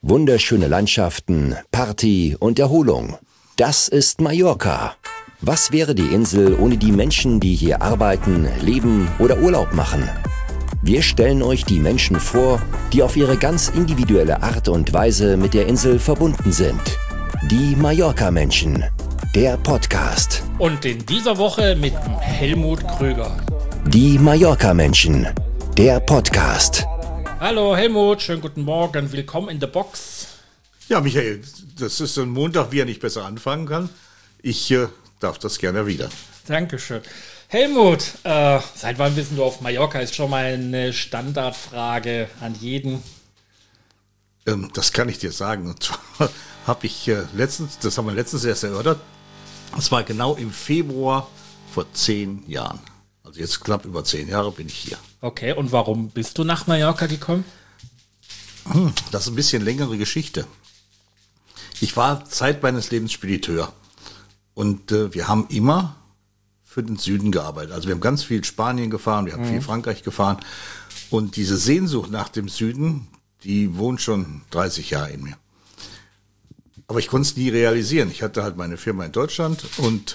Wunderschöne Landschaften, Party und Erholung. Das ist Mallorca. Was wäre die Insel ohne die Menschen, die hier arbeiten, leben oder Urlaub machen? Wir stellen euch die Menschen vor, die auf ihre ganz individuelle Art und Weise mit der Insel verbunden sind. Die Mallorca-Menschen. Der Podcast. Und in dieser Woche mit Helmut Krüger. Die Mallorca-Menschen. Der Podcast. Hallo Helmut, schönen guten Morgen, willkommen in der Box. Ja, Michael, das ist ein Montag, wie er nicht besser anfangen kann. Ich darf das gerne wieder. Dankeschön. Helmut, seit wann bist du auf Mallorca? Ist schon mal eine Standardfrage an jeden. Das kann ich dir sagen. Und zwar habe ich das haben wir letztens erst erörtert. Das war genau im Februar vor 10 Jahren. Also jetzt knapp über 10 Jahre bin ich hier. Okay, und warum bist du nach Mallorca gekommen? Das ist ein bisschen längere Geschichte. Ich war Zeit meines Lebens Spediteur. Und wir haben immer für den Süden gearbeitet. Also wir haben ganz viel Spanien gefahren, wir haben viel Frankreich gefahren. Und diese Sehnsucht nach dem Süden, die wohnt schon 30 Jahre in mir. Aber ich konnte es nie realisieren. Ich hatte halt meine Firma in Deutschland und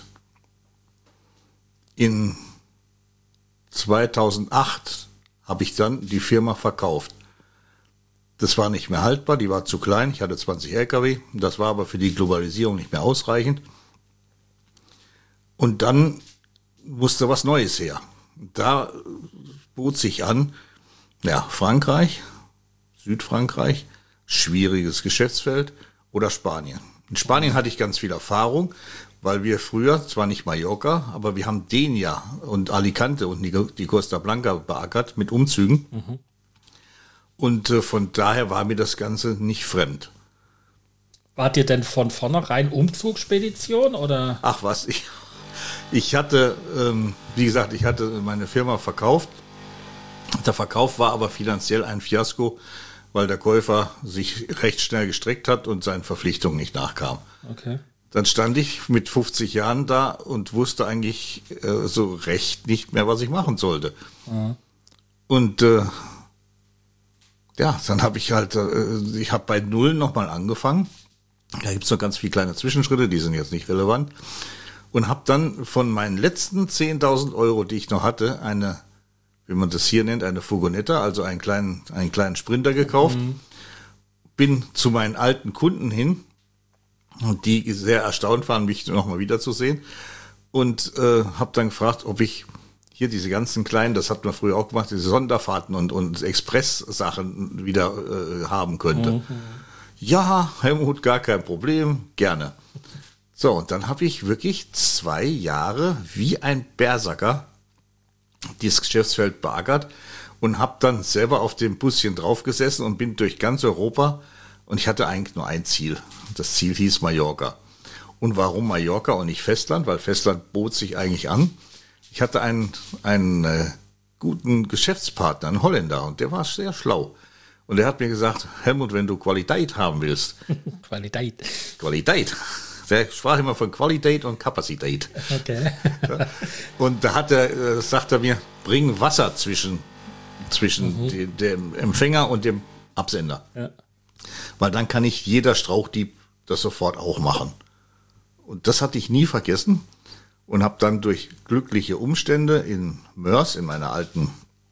in 2008 habe ich dann die Firma verkauft. Das war nicht mehr haltbar, die war zu klein. Ich hatte 20 LKW, das war aber für die Globalisierung nicht mehr ausreichend. Und dann musste was Neues her. Da bot sich an, ja, Frankreich, Südfrankreich, schwieriges Geschäftsfeld oder Spanien. In Spanien hatte ich ganz viel Erfahrung, weil wir früher, zwar nicht Mallorca, aber wir haben Denia und Alicante und die Costa Blanca beackert mit Umzügen. Und von daher war mir das Ganze nicht fremd. Wart ihr denn von vornherein Umzugsspedition oder? Ach was, ich hatte, wie gesagt, ich hatte meine Firma verkauft. Der Verkauf war aber finanziell ein Fiasko, weil der Käufer sich recht schnell gestreckt hat und seinen Verpflichtungen nicht nachkam. Okay. Dann stand ich mit 50 Jahren da und wusste eigentlich so recht nicht mehr, was ich machen sollte. Mhm. Und ja, dann habe ich halt, ich habe bei Null nochmal angefangen. Da gibt's noch ganz viele kleine Zwischenschritte, die sind jetzt nicht relevant. Und habe dann von meinen letzten 10.000 Euro, die ich noch hatte, eine, wie man das hier nennt, eine Furgonetta, also einen kleinen Sprinter gekauft. Bin zu meinen alten Kunden hin, und die sehr erstaunt waren, mich nochmal wiederzusehen. Und habe dann gefragt, ob ich hier diese ganzen kleinen, das hat man früher auch gemacht, diese Sonderfahrten und Express-Sachen wieder haben könnte. Ja, Helmut, gar kein Problem, gerne. So, und dann habe ich wirklich 2 Jahre wie ein Berserker dieses Geschäftsfeld beackert und habe dann selber auf dem Buschen draufgesessen und bin durch ganz Europa. Und ich hatte eigentlich nur ein Ziel. Das Ziel hieß Mallorca. Und warum Mallorca und nicht Festland? Weil Festland bot sich eigentlich an. Ich hatte einen guten Geschäftspartner, einen Holländer, und der war sehr schlau. Und der hat mir gesagt, Helmut, wenn du Qualität haben willst. Qualität. Der sprach immer von Qualität und Kapazität. Okay. Und da sagt er mir, bring Wasser zwischen dem Empfänger und dem Absender. Ja. Weil dann kann nicht jeder Strauchdieb das sofort auch machen. Und das hatte ich nie vergessen und habe dann durch glückliche Umstände in Moers, in meiner alten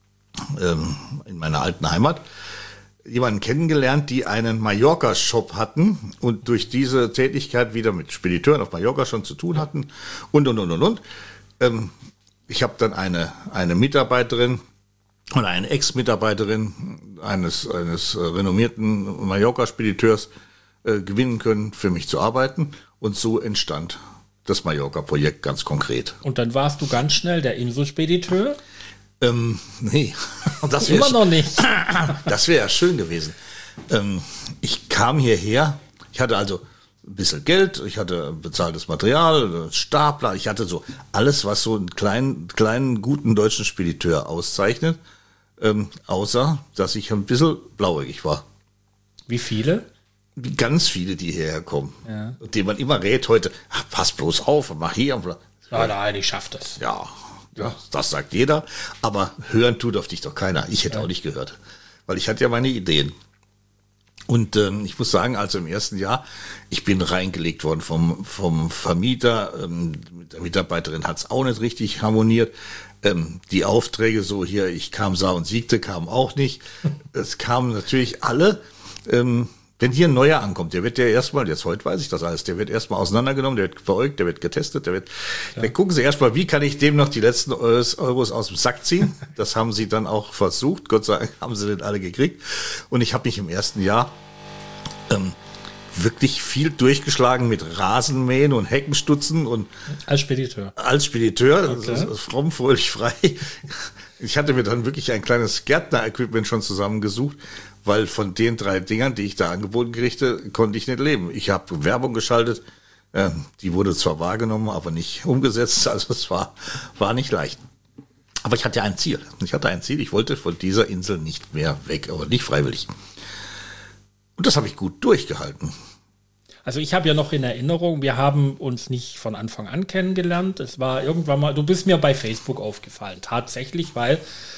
Heimat, jemanden kennengelernt, die einen Mallorca-Shop hatten und durch diese Tätigkeit wieder mit Spediteuren auf Mallorca schon zu tun hatten und. Ich habe dann eine Mitarbeiterin oder eine Ex-Mitarbeiterin eines renommierten Mallorca-Spediteurs gewinnen können, für mich zu arbeiten. Und so entstand das Mallorca-Projekt ganz konkret. Und dann warst du ganz schnell der Inselspediteur? Nee. Das immer noch nicht. Das wäre ja schön gewesen. Ich kam hierher, ich hatte also ein bisschen Geld, ich hatte bezahltes Material, Stapler, ich hatte so alles, was so einen kleinen guten deutschen Spediteur auszeichnet, außer, dass ich ein bisschen blauäugig war. Wie viele? Wie ganz viele, die hierher kommen. Ja. Und denen man immer rät heute, pass bloß auf und mach hier. Und nein, ich schaff das. Ja, das sagt jeder. Aber hören tut auf dich doch keiner. Ich hätte auch nicht gehört. Weil ich hatte ja meine Ideen. Und ich muss sagen, also im ersten Jahr, ich bin reingelegt worden vom Vermieter. Mit der Mitarbeiterin hat's auch nicht richtig harmoniert. Die Aufträge so hier, ich kam, sah und siegte, kamen auch nicht. Es kamen natürlich alle. Wenn hier ein neuer ankommt, der wird ja erstmal, jetzt heute weiß ich das alles, der wird erstmal auseinandergenommen, der wird veräugt, der wird getestet, dann gucken sie erstmal, wie kann ich dem noch die letzten Euros aus dem Sack ziehen. Das haben sie dann auch versucht, Gott sei Dank haben sie den alle gekriegt. Und ich habe mich im ersten Jahr wirklich viel durchgeschlagen mit Rasenmähen und Heckenstutzen und als Spediteur. Okay. Das ist fromm, fröhlich, frei. Ich hatte mir dann wirklich ein kleines Gärtner-Equipment schon zusammengesucht, weil von den 3 Dingern, die ich da angeboten kriegte, konnte ich nicht leben. Ich habe Werbung geschaltet, die wurde zwar wahrgenommen, aber nicht umgesetzt, also es war nicht leicht. Aber ich hatte ein Ziel. Ich wollte von dieser Insel nicht mehr weg, aber nicht freiwillig. Und das habe ich gut durchgehalten. Also ich habe ja noch in Erinnerung, wir haben uns nicht von Anfang an kennengelernt. Es war irgendwann mal, du bist mir bei Facebook aufgefallen, tatsächlich, weil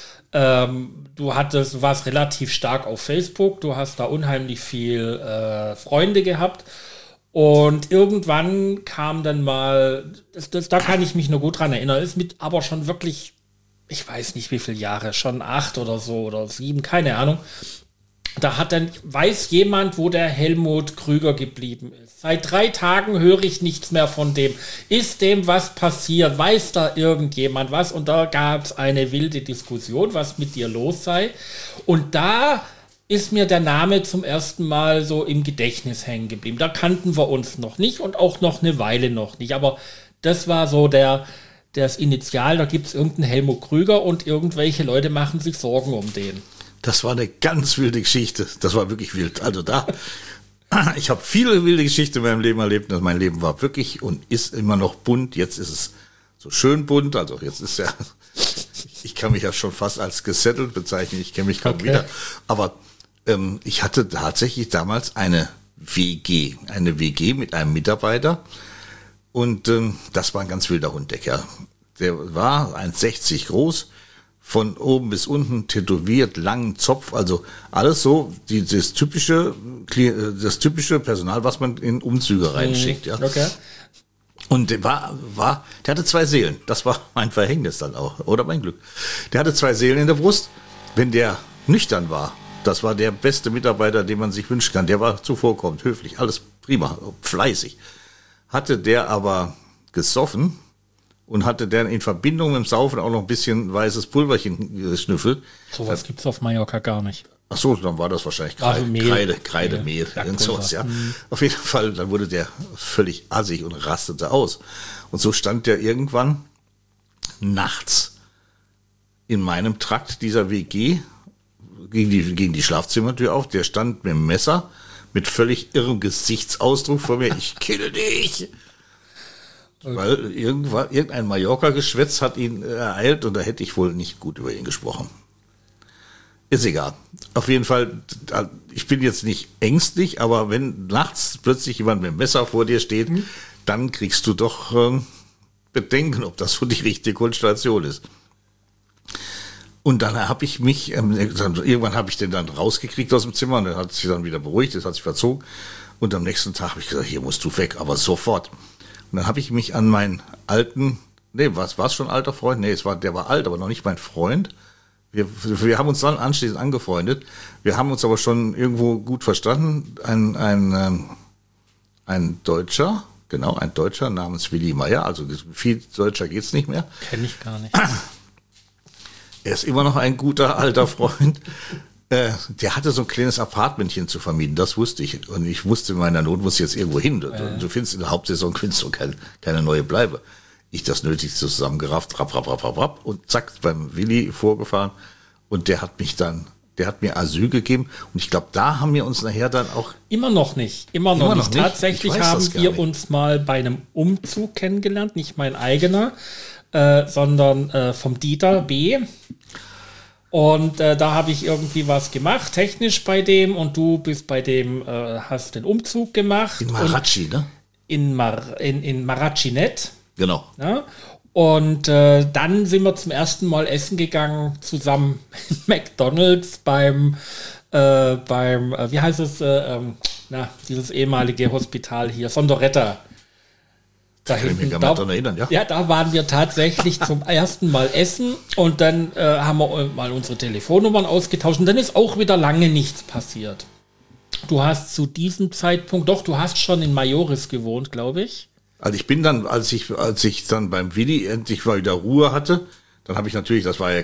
du warst relativ stark auf Facebook, du hast da unheimlich viel Freunde gehabt und irgendwann kam dann mal, da kann ich mich nur gut dran erinnern, ist mit aber schon wirklich, ich weiß nicht wie viele Jahre, schon 8 oder so oder 7, keine Ahnung. Da weiß jemand, wo der Helmut Krüger geblieben ist. Seit 3 Tagen höre ich nichts mehr von dem. Ist dem was passiert? Weiß da irgendjemand was? Und da gab es eine wilde Diskussion, was mit dir los sei. Und da ist mir der Name zum ersten Mal so im Gedächtnis hängen geblieben. Da kannten wir uns noch nicht und auch noch eine Weile noch nicht. Aber das war so das Initial. Da gibt es irgendeinen Helmut Krüger und irgendwelche Leute machen sich Sorgen um den. Das war eine ganz wilde Geschichte. Das war wirklich wild. Also ich habe viele wilde Geschichten in meinem Leben erlebt. Mein Leben war wirklich und ist immer noch bunt. Jetzt ist es so schön bunt. Also jetzt ist ja, ich kann mich ja schon fast als gesettelt bezeichnen. Ich kenne mich kaum wieder. Aber ich hatte tatsächlich damals eine WG mit einem Mitarbeiter. Und das war ein ganz wilder Hundecker. Der war 1,60 groß. Von oben bis unten tätowiert, langen Zopf, also alles so, das typische Personal, was man in Umzüge reinschickt, ja. Okay. Und der hatte 2 Seelen. Das war mein Verhängnis dann auch, oder mein Glück. Der hatte 2 Seelen in der Brust. Wenn der nüchtern war, das war der beste Mitarbeiter, den man sich wünschen kann. Der war zuvorkommend, höflich, alles prima, fleißig. Hatte der aber gesoffen, und hatte dann in Verbindung mit dem Saufen auch noch ein bisschen weißes Pulverchen geschnüffelt. Sowas gibt's auf Mallorca gar nicht. Ach so, dann war das wahrscheinlich Kreidemehl, irgend sowas, ja. Auf jeden Fall, dann wurde der völlig assig und rastete aus. Und so stand der irgendwann nachts in meinem Trakt dieser WG gegen die Schlafzimmertür auf. Der stand mit dem Messer mit völlig irrem Gesichtsausdruck vor mir. Ich kill dich! Weil irgendein Mallorca-Geschwätz hat ihn ereilt und da hätte ich wohl nicht gut über ihn gesprochen. Ist egal. Auf jeden Fall, ich bin jetzt nicht ängstlich, aber wenn nachts plötzlich jemand mit dem Messer vor dir steht, dann kriegst du doch Bedenken, ob das so die richtige Konstellation ist. Und dann habe ich mich, irgendwann habe ich den dann rausgekriegt aus dem Zimmer und dann hat sich dann wieder beruhigt, das hat sich verzogen. Und am nächsten Tag habe ich gesagt, hier musst du weg, aber sofort. Und dann habe ich mich an meinen alten, war es schon alter Freund? Nee, der war alt, aber noch nicht mein Freund. Wir haben uns dann anschließend angefreundet. Wir haben uns aber schon irgendwo gut verstanden. Ein Deutscher namens Willi Meyer, also viel Deutscher geht's nicht mehr. Kenne ich gar nicht. Er ist immer noch ein guter alter Freund. Der hatte so ein kleines Apartmentchen zu vermieten, das wusste ich. Und ich wusste, in meiner Not muss ich jetzt irgendwo hin. Du findest in der Hauptsaison keine neue Bleibe. Ich das Nötigste zusammengerafft, rapp, und zack, beim Willi vorgefahren. Und der hat mir Asyl gegeben. Und ich glaube, da haben wir uns nachher dann auch... Immer noch nicht. Tatsächlich haben wir uns mal bei einem Umzug kennengelernt, nicht mein eigener, sondern vom Dieter B., und da habe ich irgendwie was gemacht, technisch bei dem, und du bist bei dem, hast den Umzug gemacht. In Marachi, ne? In Marachinet. Genau. Ja? Und dann sind wir zum ersten Mal essen gegangen, zusammen in McDonald's beim wie heißt es, dieses ehemalige Hospital hier, Sonderetta. Da kann ich mich gar nicht daran erinnern, ja. Ja, da waren wir tatsächlich zum ersten Mal essen und dann haben wir mal unsere Telefonnummern ausgetauscht und dann ist auch wieder lange nichts passiert. Du hast zu diesem Zeitpunkt, du hast schon in Majoris gewohnt, glaube ich. Also ich bin dann, als ich dann beim Willi endlich mal wieder Ruhe hatte, dann habe ich natürlich, das war ja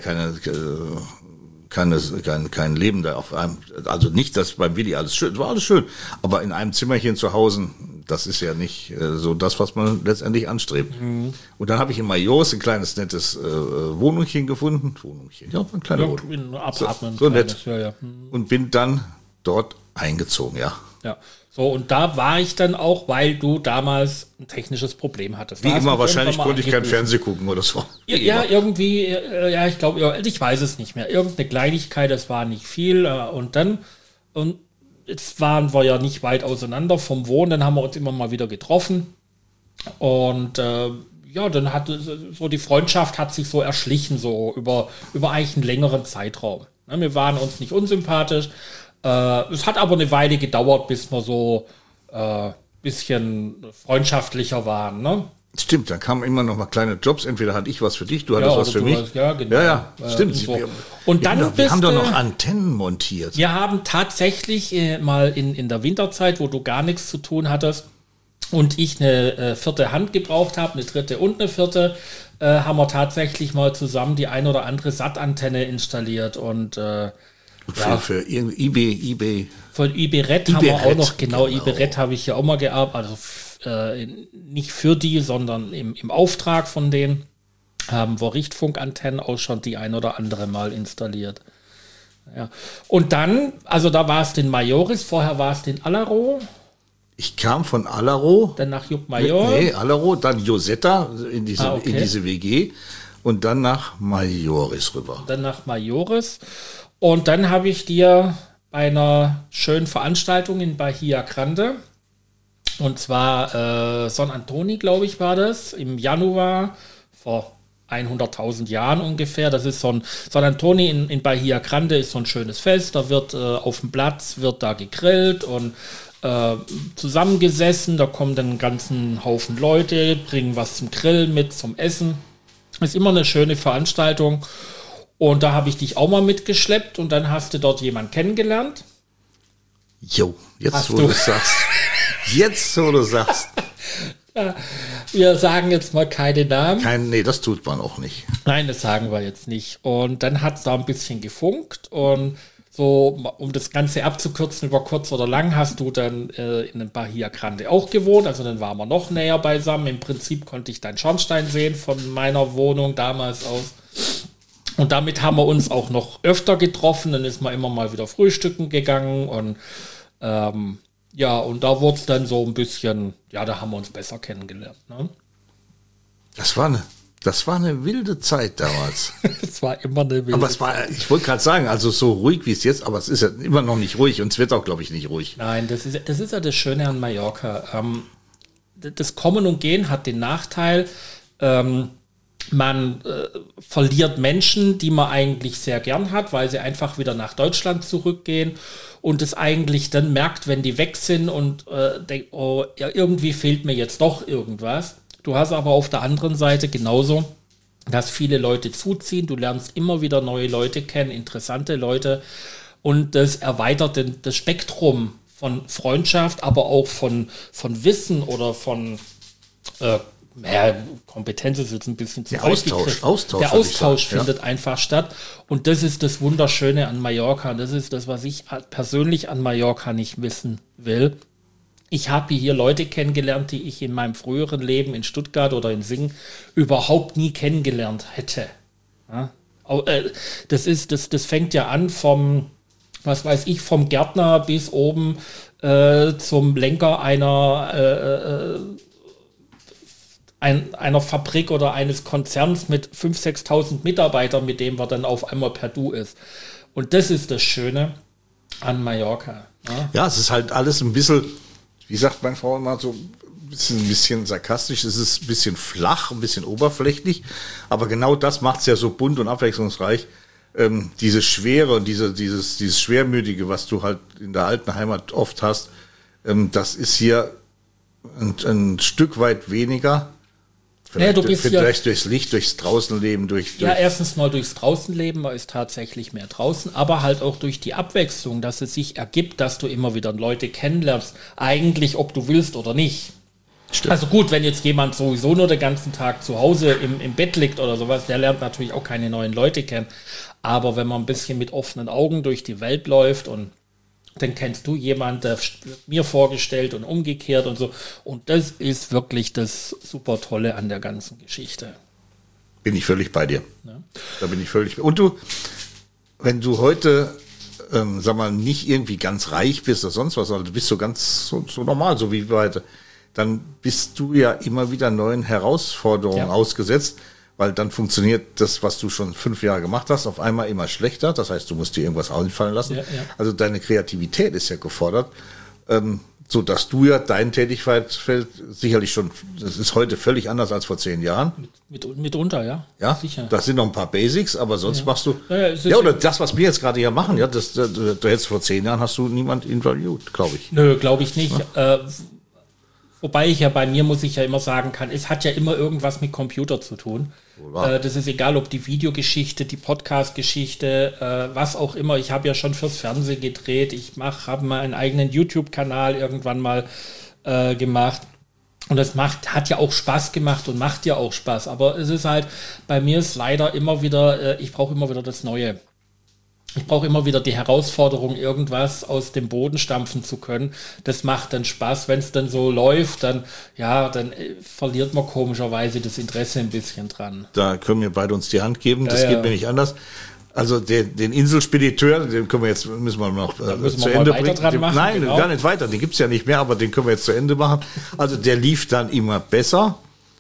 kein Leben da auf einem, also nicht, dass beim Willi alles schön, war alles schön, aber in einem Zimmerchen zu Hause, das ist ja nicht so das, was man letztendlich anstrebt. Mhm. Und dann habe ich in Majoris ein kleines, nettes Wohnungchen gefunden. Ja, ein kleiner Wohnung. Ein Apartment. So nett. Ja. Und bin dann dort eingezogen, ja. Ja. So, und da war ich dann auch, weil du damals ein technisches Problem hattest. Wie immer, wahrscheinlich konnte ich kein Fernsehen gucken oder so. Ja, irgendwie, ich glaube, ich weiß es nicht mehr. Irgendeine Kleinigkeit, das war nicht viel. Und jetzt waren wir ja nicht weit auseinander vom Wohnen, dann haben wir uns immer mal wieder getroffen. Und dann hat so die Freundschaft hat sich so erschlichen, so über eigentlich einen längeren Zeitraum. Wir waren uns nicht unsympathisch. Es hat aber eine Weile gedauert, bis wir so bisschen freundlicher waren, ne? Stimmt, da kamen immer noch mal kleine Jobs. Entweder hatte ich was für dich, du hattest was für mich. Ja, genau. Ja, stimmt. So. Und dann wir haben doch noch Antennen montiert. Wir haben tatsächlich mal in der Winterzeit, wo du gar nichts zu tun hattest und ich eine vierte Hand gebraucht habe, eine dritte und eine vierte, haben wir tatsächlich mal zusammen die ein oder andere Sat-Antenne installiert und für eBay. Von eBay-Red haben wir auch noch, genau. eBay-Red habe ich ja auch mal gearbeitet, also nicht für die, sondern im Auftrag von denen haben wir Richtfunkantennen auch schon die ein oder andere mal installiert. Ja. Und dann, also da war es in Majoris, vorher war es in Allero. Ich kam von Allero. Dann nach Jupp Major. Nee, Allero, dann Josetta in diese WG und dann nach Majoris rüber. Dann nach Majoris. Und dann habe ich dir bei einer schönen Veranstaltung in Bahia Grande, und zwar San Antoni, glaube ich, war das, im Januar vor 100.000 Jahren ungefähr. Das ist San Antoni in Bahia Grande, ist so ein schönes Fest. Da wird auf dem Platz wird da gegrillt und zusammengesessen. Da kommen dann einen ganzen Haufen Leute, bringen was zum Grillen mit, zum Essen. Ist immer eine schöne Veranstaltung. Und da habe ich dich auch mal mitgeschleppt und dann hast du dort jemanden kennengelernt. Jo, jetzt wo du sagst. Jetzt wo du sagst. Ja, wir sagen jetzt mal keine Namen. Nee, das tut man auch nicht. Nein, das sagen wir jetzt nicht. Und dann hat es da ein bisschen gefunkt und so, um das Ganze abzukürzen, über kurz oder lang, hast du dann in einem Bahia Grande auch gewohnt. Also dann waren wir noch näher beisammen. Im Prinzip konnte ich deinen Schornstein sehen von meiner Wohnung damals aus. Und damit haben wir uns auch noch öfter getroffen. Dann ist man immer mal wieder frühstücken gegangen. Und und da wurde es dann so ein bisschen, ja, da haben wir uns besser kennengelernt. Ne? Das war eine wilde Zeit damals. Es war immer eine wilde Zeit. Ich wollte gerade sagen, also so ruhig wie es jetzt, aber es ist ja immer noch nicht ruhig und es wird auch, glaube ich, nicht ruhig. Nein, das ist ja das Schöne an Mallorca. Das Kommen und Gehen hat den Nachteil, man verliert Menschen, die man eigentlich sehr gern hat, weil sie einfach wieder nach Deutschland zurückgehen und es eigentlich dann merkt, wenn die weg sind und denkt, oh, ja, irgendwie fehlt mir jetzt doch irgendwas. Du hast aber auf der anderen Seite genauso, dass viele Leute zuziehen. Du lernst immer wieder neue Leute kennen, interessante Leute und das erweitert das Spektrum von Freundschaft, aber auch von Wissen oder von Kompetenz ist jetzt ein bisschen zu weit gegriffen. Der Austausch findet einfach statt. Und das ist das Wunderschöne an Mallorca. Das ist das, was ich persönlich an Mallorca nicht wissen will. Ich habe hier Leute kennengelernt, die ich in meinem früheren Leben in Stuttgart oder in Singen überhaupt nie kennengelernt hätte. Ja? Das fängt ja an vom Gärtner bis oben zum Lenker einer Fabrik oder eines Konzerns mit 5.000, 6.000 Mitarbeitern, mit dem man dann auf einmal per Du ist. Und das ist das Schöne an Mallorca. Ja, es ist halt alles ein bisschen, wie sagt meine Frau immer, so ein bisschen sarkastisch, es ist ein bisschen flach, ein bisschen oberflächlich, aber genau das macht es ja so bunt und abwechslungsreich, diese Schwere und dieses Schwermütige, was du halt in der alten Heimat oft hast, das ist hier ein Stück weit weniger. Vielleicht durchs Licht, durchs Draußenleben, erstens mal durchs Draußenleben, man ist tatsächlich mehr draußen, aber halt auch durch die Abwechslung, dass es sich ergibt, dass du immer wieder Leute kennenlernst, eigentlich ob du willst oder nicht. Stimmt. Also gut, wenn jetzt jemand sowieso nur den ganzen Tag zu Hause im Bett liegt oder sowas, der lernt natürlich auch keine neuen Leute kennen. Aber wenn man ein bisschen mit offenen Augen durch die Welt läuft und dann kennst du jemanden, der wird mir vorgestellt und umgekehrt und so. Und das ist wirklich das super Tolle an der ganzen Geschichte. Bin ich völlig bei dir. Ja. Da bin ich völlig. Und du, wenn du heute, sag mal, nicht irgendwie ganz reich bist oder sonst was, also du bist so ganz so normal, so wie heute, dann bist du ja immer wieder neuen Herausforderungen ausgesetzt. Weil dann funktioniert das, was du schon 5 Jahre gemacht hast, auf einmal immer schlechter. Das heißt, du musst dir irgendwas einfallen lassen. Ja. Also deine Kreativität ist ja gefordert, so dass du ja dein Tätigkeitsfeld sicherlich schon, das ist heute völlig anders als vor 10 Jahren. Mitunter, ja. Ja, sicher. Das sind noch ein paar Basics, aber sonst machst du, oder das, was wir jetzt gerade hier machen, du hättest vor 10 Jahren hast du niemand interviewt, glaube ich. Nö, glaube ich nicht. Ja. Wobei muss ich ja immer sagen kann, es hat ja immer irgendwas mit Computer zu tun. Das ist egal, ob die Videogeschichte, die Podcast-Geschichte, was auch immer. Ich habe ja schon fürs Fernsehen gedreht. Habe mal einen eigenen YouTube-Kanal irgendwann mal gemacht. Und das hat ja auch Spaß gemacht und macht ja auch Spaß. Aber es ist halt, bei mir ist leider immer wieder, ich brauche immer wieder das Neue. Ich brauche immer wieder die Herausforderung, irgendwas aus dem Boden stampfen zu können. Das macht dann Spaß. Wenn es dann so läuft, dann verliert man komischerweise das Interesse ein bisschen dran. Da können wir beide uns die Hand geben. Das geht mir nicht anders. Also den Inselspediteur, den müssen wir noch zu Ende bringen. Nein, gar nicht weiter. Den gibt's ja nicht mehr, aber den können wir jetzt zu Ende machen. Also der lief dann immer besser.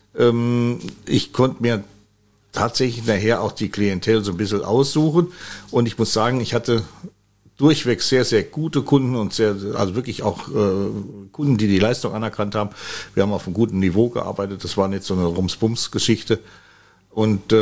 Ich konnte mir tatsächlich nachher auch die Klientel so ein bisschen aussuchen. Und ich muss sagen, ich hatte durchweg sehr, sehr gute Kunden und also wirklich auch Kunden, die Leistung anerkannt haben. Wir haben auf einem guten Niveau gearbeitet. Das war nicht so eine Rums-Bums-Geschichte. Und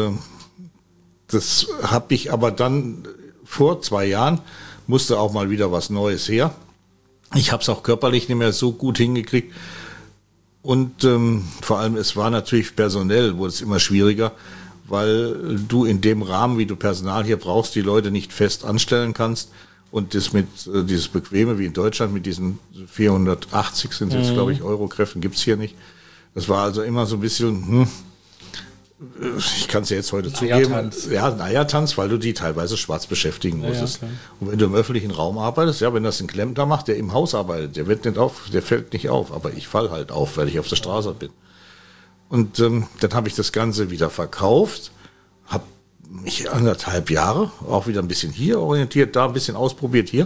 das habe ich aber dann vor 2 Jahren, musste auch mal wieder was Neues her. Ich habe es auch körperlich nicht mehr so gut hingekriegt. Und vor allem, es war natürlich personell, wurde es immer schwieriger, weil du in dem Rahmen, wie du Personal hier brauchst, die Leute nicht fest anstellen kannst. Und das dieses Bequeme wie in Deutschland mit diesen 480 sind jetzt, glaube ich, Euro-Kräften gibt's hier nicht. Das war also immer so ein bisschen, ich kann es ja jetzt heute zugeben. Ja, ein Eiertanz, weil du die teilweise schwarz beschäftigen musstest. Ja, und wenn du im öffentlichen Raum arbeitest, wenn das ein Klempner macht, der im Haus arbeitet, der fällt nicht auf. Aber ich fall halt auf, weil ich auf der Straße bin. Und dann habe ich das Ganze wieder verkauft, habe mich 1,5 Jahre auch wieder ein bisschen hier orientiert, da ein bisschen ausprobiert hier.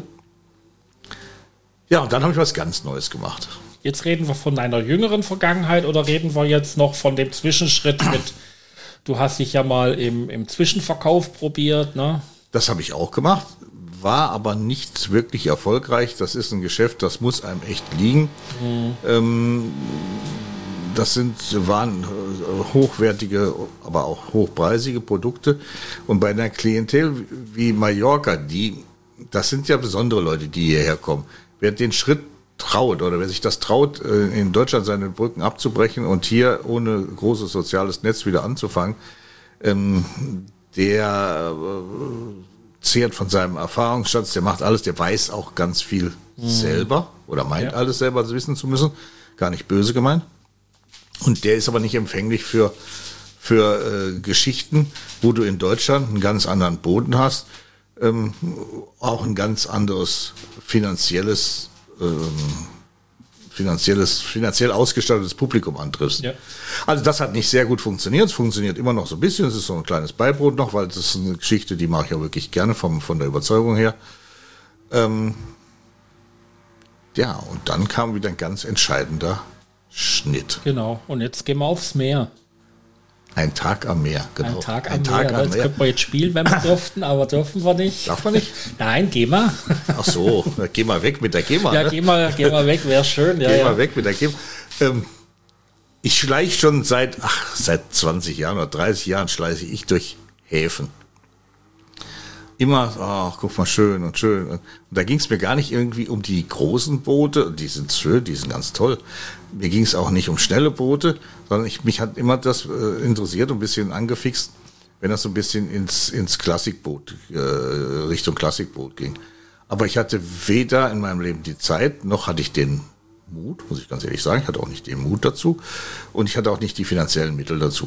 Ja, und dann habe ich was ganz Neues gemacht. Jetzt reden wir von deiner jüngeren Vergangenheit oder reden wir jetzt noch von dem Zwischenschritt du hast dich ja mal im Zwischenverkauf probiert, ne? Das habe ich auch gemacht, war aber nicht wirklich erfolgreich. Das ist ein Geschäft, das muss einem echt liegen. Das waren hochwertige, aber auch hochpreisige Produkte. Und bei einer Klientel wie Mallorca, das sind ja besondere Leute, die hierher kommen. Wer den Schritt traut oder wer sich das traut, in Deutschland seine Brücken abzubrechen und hier ohne großes soziales Netz wieder anzufangen, der zehrt von seinem Erfahrungsschatz, der macht alles, der weiß auch ganz viel selber oder meint alles selber wissen zu müssen. Gar nicht böse gemeint. Und der ist aber nicht empfänglich für Geschichten, wo du in Deutschland einen ganz anderen Boden hast, auch ein ganz anderes finanziell ausgestattetes Publikum antriffst. Ja. Also das hat nicht sehr gut funktioniert. Es funktioniert immer noch so ein bisschen. Es ist so ein kleines Beibrot noch, weil das ist eine Geschichte, die mache ich ja wirklich gerne von der Überzeugung her. Ja, und dann kam wieder ein ganz entscheidender Schnitt. Genau, und jetzt gehen wir aufs Meer. Ein Tag am Meer, genau. Ein Tag am Meer. Das könnten wir jetzt spielen, wenn wir dürften, aber dürfen wir nicht. Darf man nicht? Nein, geh mal. Ach so, geh mal weg mit der GEMA. Ja, ne? geh mal weg, wäre schön. Ja, geh mal weg mit der GEMA. Ich schleiche schon seit 20 Jahren oder 30 Jahren schleiche ich durch Häfen. immer, ach, guck mal, schön und schön. Und da ging es mir gar nicht irgendwie um die großen Boote, die sind schön, die sind ganz toll. Mir ging es auch nicht um schnelle Boote, sondern mich hat immer das interessiert und ein bisschen angefixt, wenn das so ein bisschen ins Klassikboot, Richtung Klassikboot ging. Aber ich hatte weder in meinem Leben die Zeit, noch hatte ich den Mut, muss ich ganz ehrlich sagen. Ich hatte auch nicht den Mut dazu und ich hatte auch nicht die finanziellen Mittel dazu.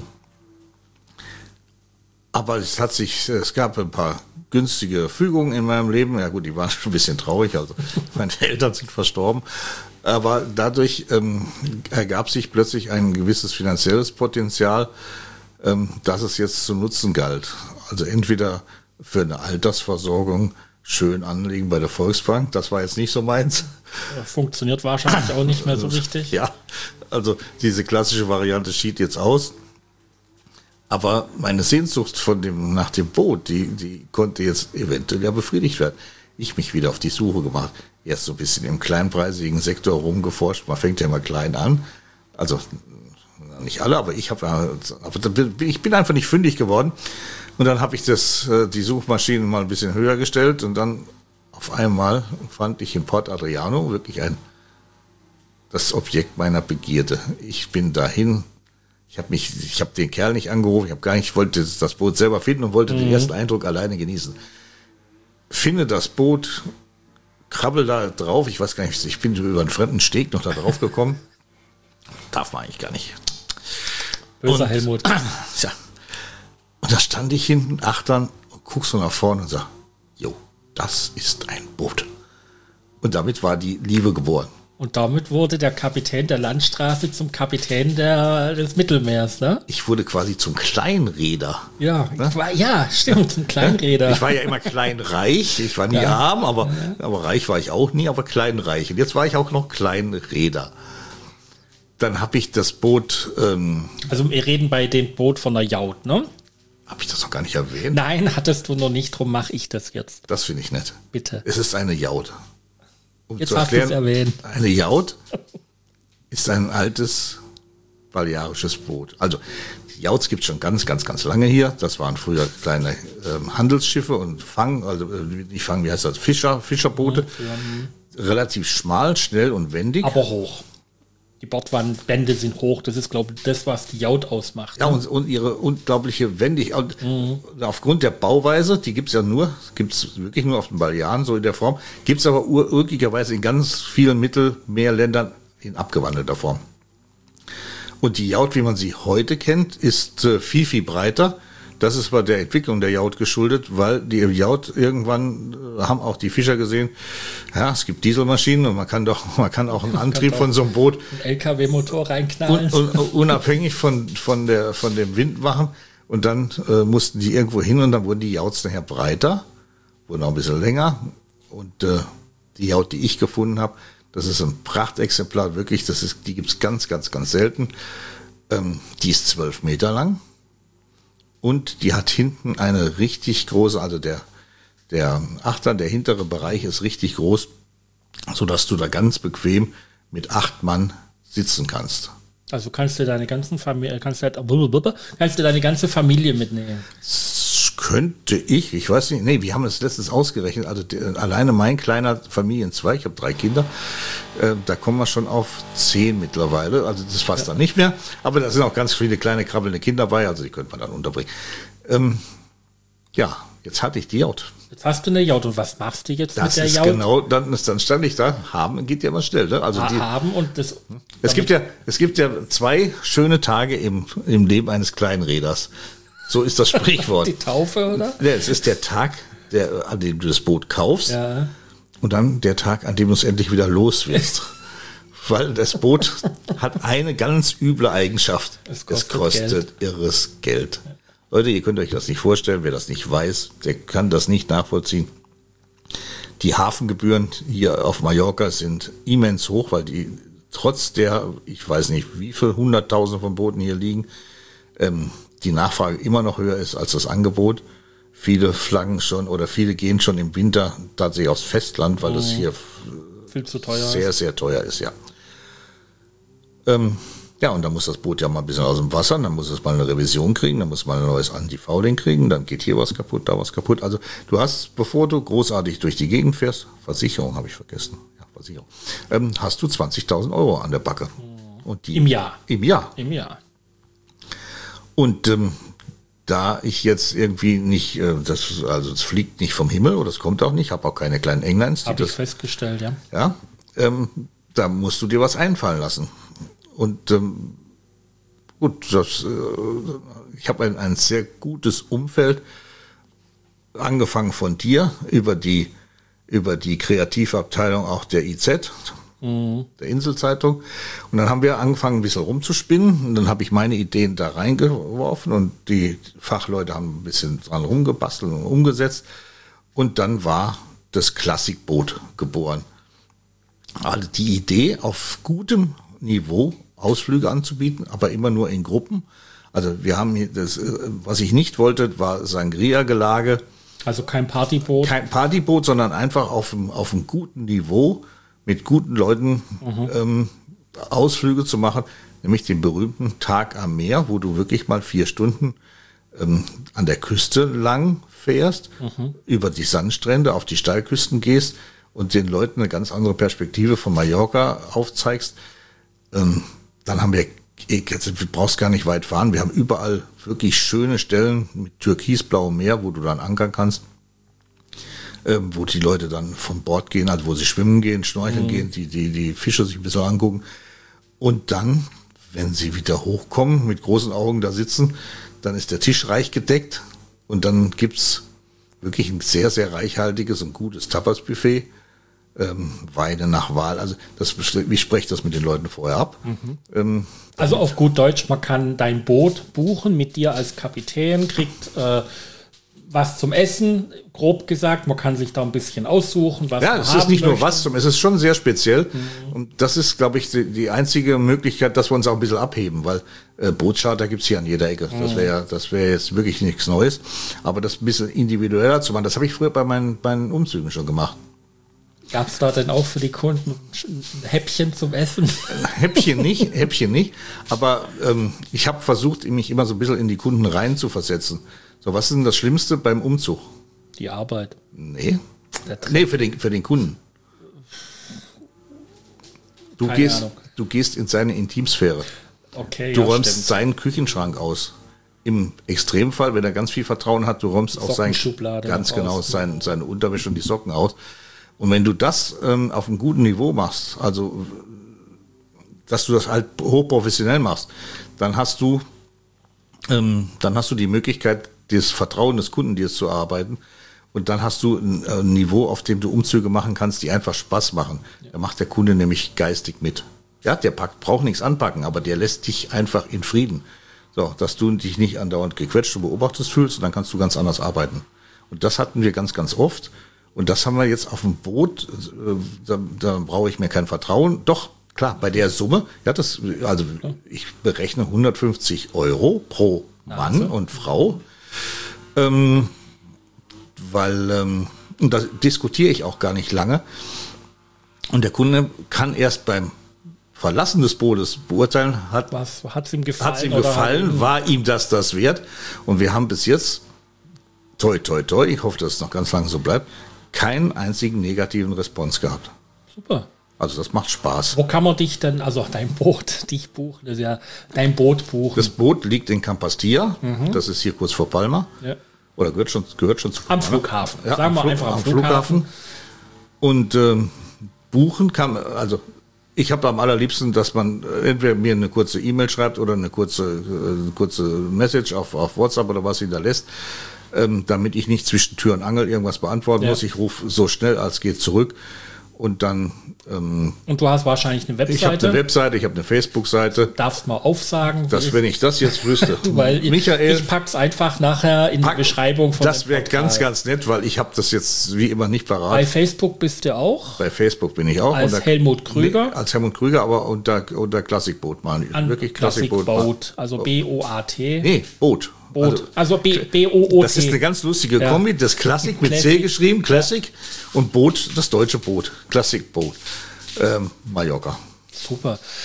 Aber es gab ein paar günstige Fügungen in meinem Leben. Ja gut, die waren schon ein bisschen traurig, also meine Eltern sind verstorben. Aber dadurch ergab sich plötzlich ein gewisses finanzielles Potenzial, das es jetzt zu nutzen galt. Also entweder für eine Altersversorgung schön anlegen bei der Volksbank, das war jetzt nicht so meins. Funktioniert wahrscheinlich auch nicht mehr so richtig. Ja, also diese klassische Variante schied jetzt aus. Aber meine Sehnsucht nach dem Boot, die konnte jetzt eventuell ja befriedigt werden. Ich mich wieder auf die Suche gemacht. Erst so ein bisschen im kleinpreisigen Sektor rumgeforscht. Man fängt ja immer klein an. Also nicht alle, aber ich bin einfach nicht fündig geworden. Und dann habe ich die Suchmaschinen mal ein bisschen höher gestellt und dann auf einmal fand ich in Port Adriano wirklich das Objekt meiner Begierde. Ich bin dahin. Ich habe den Kerl nicht angerufen, ich wollte das Boot selber finden und wollte den ersten Eindruck alleine genießen. Finde das Boot, krabbel da drauf, ich weiß gar nicht, ich bin über einen fremden Steg noch da drauf gekommen. Darf man eigentlich gar nicht. Böser Helmut. Ja. Und da stand ich hinten, achtern, und guck so nach vorne und sag, jo, das ist ein Boot. Und damit war die Liebe geboren. Und damit wurde der Kapitän der Landstraße zum Kapitän des Mittelmeers, ne? Ich wurde quasi zum Kleinräder. Ja, stimmt, zum Kleinräder. Ich war ja immer kleinreich, ich war nie arm, aber reich war ich auch nie, aber kleinreich. Und jetzt war ich auch noch Kleinräder. Dann habe ich das Boot... also wir reden bei dem Boot von der Jaut, ne? Habe ich das noch gar nicht erwähnt? Nein, hattest du noch nicht, drum mache ich das jetzt. Das finde ich nett. Bitte. Es ist eine Jaut. Jetzt hast du es erwähnt. Eine Jaut ist ein altes balearisches Boot. Also die Jauts gibt es schon ganz, ganz, ganz lange hier. Das waren früher kleine Handelsschiffe und Fischerboote. Relativ schmal, schnell und wendig. Aber hoch. Die Bordwände sind hoch. Das ist, glaube ich, das, was die Jaut ausmacht. Ja, und ihre unglaubliche Wendigkeit. Aufgrund der Bauweise, die gibt's wirklich nur auf den Balearen, so in der Form, gibt's aber urgigerweise in ganz vielen Mittelmeerländern in abgewandelter Form. Und die Jaut, wie man sie heute kennt, ist viel, viel breiter. Das ist bei der Entwicklung der Jaut geschuldet, weil die Jaut irgendwann haben auch die Fischer gesehen, ja, es gibt Dieselmaschinen und man kann auch einen Antrieb von so einem Boot, einen LKW-Motor reinknallen und unabhängig von dem Wind machen. Und dann mussten die irgendwo hin und dann wurden die Jauts nachher breiter, wurden auch ein bisschen länger. Und die Jaut, die ich gefunden habe, das ist ein Prachtexemplar, wirklich, die gibt's ganz, ganz, ganz selten. Die ist 12 Meter lang. Und die hat hinten eine richtig große, also der Achter, der hintere Bereich ist richtig groß, sodass du da ganz bequem mit 8 Mann sitzen kannst. Also kannst du deine ganze Familie mitnehmen. Könnte ich weiß nicht, nee, wir haben es letztens ausgerechnet, also alleine mein kleiner Familienzweig, ich habe 3 Kinder, da kommen wir schon auf 10 mittlerweile, also das passt dann nicht mehr, aber da sind auch ganz viele kleine krabbelnde Kinder dabei, also die könnte man dann unterbringen. Ja, jetzt hatte ich die Jaut. Jetzt hast du eine Jaut und was machst du jetzt das mit der Jaut? Genau, dann stand ich da, haben geht ja immer schnell, ne? Also haben und das... Es gibt ja 2 schöne Tage im Leben eines Kleinräders. So ist das Sprichwort. Die Taufe, oder? Ja, es ist der Tag, an dem du das Boot kaufst, ja. Und dann der Tag, an dem du es endlich wieder los wirst. Weil das Boot hat eine ganz üble Eigenschaft. Es kostet irres Geld. Leute, ihr könnt euch das nicht vorstellen. Wer das nicht weiß, der kann das nicht nachvollziehen. Die Hafengebühren hier auf Mallorca sind immens hoch, weil die trotz der, ich weiß nicht, wie viel 100.000 von Booten hier liegen, die Nachfrage immer noch höher ist als das Angebot. Viele flaggen schon oder viele gehen schon im Winter tatsächlich aufs Festland, weil es hier viel zu teuer sehr, sehr teuer ist, ja. Ja, und dann muss das Boot ja mal ein bisschen aus dem Wasser, dann muss es mal eine Revision kriegen, dann muss man ein neues Anti-Fouling kriegen, dann geht hier was kaputt, da was kaputt. Also du hast, bevor du großartig durch die Gegend fährst, Versicherung habe ich vergessen, ja, Versicherung, hast du 20.000 Euro an der Backe. Und die, Im Jahr. Im Jahr. Im Jahr. Und da ich jetzt irgendwie nicht, das fliegt nicht vom Himmel oder das kommt auch nicht, habe auch keine kleinen Engleins. Habe ich festgestellt, ja. Ja, da musst du dir was einfallen lassen. Und gut, ich habe ein sehr gutes Umfeld, angefangen von dir, über die Kreativabteilung auch der IZ, der Inselzeitung. Und dann haben wir angefangen, ein bisschen rumzuspinnen. Und dann habe ich meine Ideen da reingeworfen und die Fachleute haben ein bisschen dran rumgebastelt und umgesetzt. Und dann war das Klassikboot geboren. Also die Idee, auf gutem Niveau Ausflüge anzubieten, aber immer nur in Gruppen. Also wir haben hier das, was ich nicht wollte, war Sangria-Gelage. Also kein Partyboot. Kein Partyboot, sondern einfach auf einem guten Niveau mit guten Leuten Ausflüge zu machen, nämlich den berühmten Tag am Meer, wo du wirklich mal 4 Stunden an der Küste lang fährst, über die Sandstrände, auf die Steilküsten gehst und den Leuten eine ganz andere Perspektive von Mallorca aufzeigst. Dann haben wir, du brauchst gar nicht weit fahren, wir haben überall wirklich schöne Stellen mit türkisblauem Meer, wo du dann ankern kannst, wo die Leute dann von Bord gehen, also wo sie schwimmen gehen, schnorcheln gehen, die Fische sich ein bisschen angucken. Und dann, wenn sie wieder hochkommen, mit großen Augen da sitzen, dann ist der Tisch reich gedeckt und dann gibt's wirklich ein sehr, sehr reichhaltiges und gutes Tapas-Buffet. Weine nach Wahl, also ich spreche das mit den Leuten vorher ab. Also auf gut Deutsch, man kann dein Boot buchen mit dir als Kapitän, kriegt was zum Essen, grob gesagt, man kann sich da ein bisschen aussuchen, was ja, es ist nicht nur was, es ist schon sehr speziell und das ist, glaube ich, die einzige Möglichkeit, dass wir uns auch ein bisschen abheben, weil Bootscharter gibt's hier an jeder Ecke. Das wäre jetzt wirklich nichts Neues, aber das ein bisschen individueller zu machen, das habe ich früher bei meinen Umzügen schon gemacht. Gab es da denn auch für die Kunden ein Häppchen zum Essen? Häppchen nicht, aber ich habe versucht, mich immer so ein bisschen in die Kunden rein zu versetzen. So, was ist denn das Schlimmste beim Umzug? Die Arbeit. Nee, für den Kunden. Du gehst in seine Intimsphäre. Okay, du räumst seinen Küchenschrank aus. Im Extremfall, wenn er ganz viel Vertrauen hat, du räumst auch seine Unterwäsche und die Socken aus. Und wenn du das auf einem guten Niveau machst, also dass du das halt hochprofessionell machst, dann hast du die Möglichkeit, das Vertrauen des Kunden dir zu erarbeiten. Und dann hast du ein Niveau, auf dem du Umzüge machen kannst, die einfach Spaß machen. Ja. Da macht der Kunde nämlich geistig mit. Ja, der braucht nichts anpacken, aber der lässt dich einfach in Frieden. So, dass du dich nicht andauernd gequetscht und beobachtet fühlst, und dann kannst du ganz anders arbeiten. Und das hatten wir ganz, ganz oft. Und das haben wir jetzt auf dem Boot, da brauche ich mir kein Vertrauen. Doch, klar, bei der Summe, ja, ich berechne 150 Euro pro Mann und Frau, weil, und da diskutiere ich auch gar nicht lange. Und der Kunde kann erst beim Verlassen des Bootes beurteilen, hat's ihm gefallen, war ihm das wert? Und wir haben bis jetzt, toi, toi, toi, ich hoffe, dass es noch ganz lange so bleibt, keinen einzigen negativen Response gehabt. Super. Also das macht Spaß. Wo kann man dich denn, also dein Boot, dich buchen, das ist ja dein Boot buchen? Das Boot liegt in Campastia, das ist hier kurz vor Palma. Ja. Oder gehört schon zu Palma. Am Flughafen. Ja, sagen wir einfach am Flughafen. Und buchen kann, also ich habe am allerliebsten, dass man entweder mir eine kurze E-Mail schreibt oder eine kurze Message auf WhatsApp oder was hinterlässt, damit ich nicht zwischen Tür und Angel irgendwas beantworten muss. Ich rufe so schnell als geht zurück und dann... und du hast wahrscheinlich eine Webseite? Ich habe eine Webseite, ich habe eine Facebook-Seite. Darfst mal aufsagen? Wenn ich das jetzt wüsste. Weil Michael, ich pack's einfach nachher in die Beschreibung von das wäre ganz, ganz nett, weil ich habe das jetzt wie immer nicht parat. Bei Facebook bist du auch? Bei Facebook bin ich auch. Als Helmut Krüger? Als Helmut Krüger, aber unter Klassikboot mal. Wirklich Klassikboot, also B-O-A-T. Nee, Boot. Also B-O-O-T. Das ist eine ganz lustige Kombi. Das Klassik mit C geschrieben, Classic, und Boot, das deutsche Boot. Klassikboot. Mallorca. Super.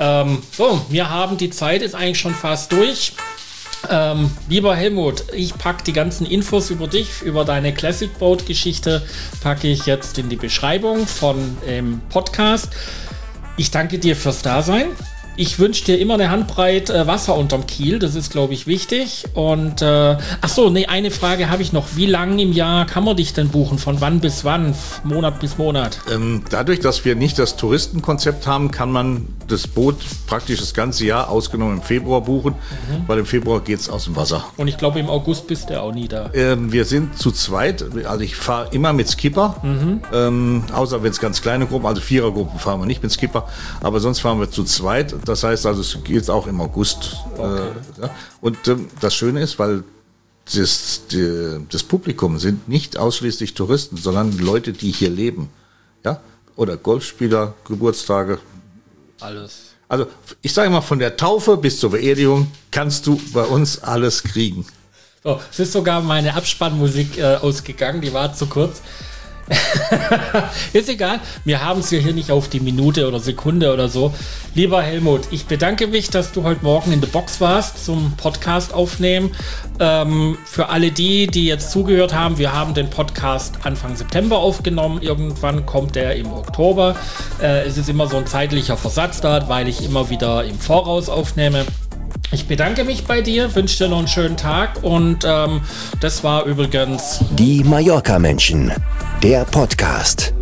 Die Zeit ist eigentlich schon fast durch. Lieber Helmut, ich packe die ganzen Infos über dich, über deine Classic Boat Geschichte, packe ich jetzt in die Beschreibung von dem Podcast. Ich danke dir fürs Dasein. Ich wünsche dir immer eine Handbreit Wasser unterm Kiel, das ist, glaube ich, wichtig. Und, eine Frage habe ich noch. Wie lange im Jahr kann man dich denn buchen? Von wann bis wann? Monat bis Monat? Dadurch, dass wir nicht das Touristenkonzept haben, kann man das Boot praktisch das ganze Jahr, ausgenommen im Februar, buchen, weil im Februar geht es aus dem Wasser. Und ich glaube, im August bist du auch nie da. Wir sind zu zweit, also ich fahre immer mit Skipper, außer wenn es ganz kleine Gruppen, also Vierergruppen fahren wir nicht mit Skipper, aber sonst fahren wir zu zweit. Das heißt also, es geht auch im August. Okay. Und das Schöne ist, weil das Publikum sind nicht ausschließlich Touristen, sondern Leute, die hier leben. Ja? Oder Golfspieler, Geburtstage. Alles. Also ich sage mal, von der Taufe bis zur Beerdigung kannst du bei uns alles kriegen. So, es ist sogar meine Abspannmusik ausgegangen, die war zu kurz. Ist egal, wir haben es ja hier nicht auf die Minute oder Sekunde oder so. Lieber Helmut, ich bedanke mich, dass du heute Morgen in der Box warst zum Podcast aufnehmen. Für alle die jetzt zugehört haben, wir haben den Podcast Anfang September aufgenommen. Irgendwann kommt der im Oktober. Es ist immer so ein zeitlicher Versatz da, weil ich immer wieder im Voraus aufnehme. Ich bedanke mich bei dir, wünsche dir noch einen schönen Tag und das war übrigens Die Mallorca-Menschen, der Podcast.